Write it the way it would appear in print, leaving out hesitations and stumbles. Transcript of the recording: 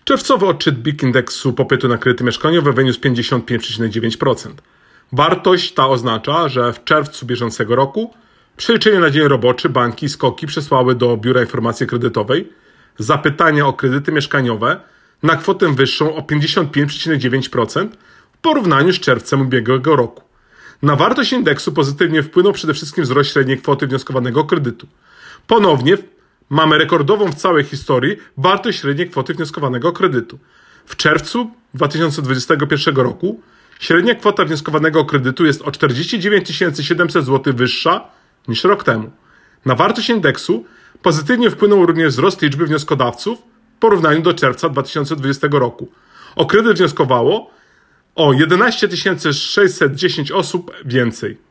Czerwcowy odczyt BIG indeksu popytu na kredyty mieszkaniowe wyniósł 55,9%. Wartość ta oznacza, że w czerwcu bieżącego roku w przeliczeniu na dzień roboczy banki i SKOK-i przesłały do Biura Informacji Kredytowej zapytania o kredyty mieszkaniowe na kwotę wyższą o 55,9% w porównaniu z czerwcem ubiegłego roku. Na wartość indeksu pozytywnie wpłynął przede wszystkim wzrost średniej kwoty wnioskowanego kredytu. Ponownie mamy rekordową w całej historii wartość średniej kwoty wnioskowanego kredytu. W czerwcu 2021 roku średnia kwota wnioskowanego kredytu jest o 49 700 zł wyższa niż rok temu. Na wartość indeksu pozytywnie wpłynął również wzrost liczby wnioskodawców w porównaniu do czerwca 2020 roku. O kredyt wnioskowało o 11 610 osób więcej.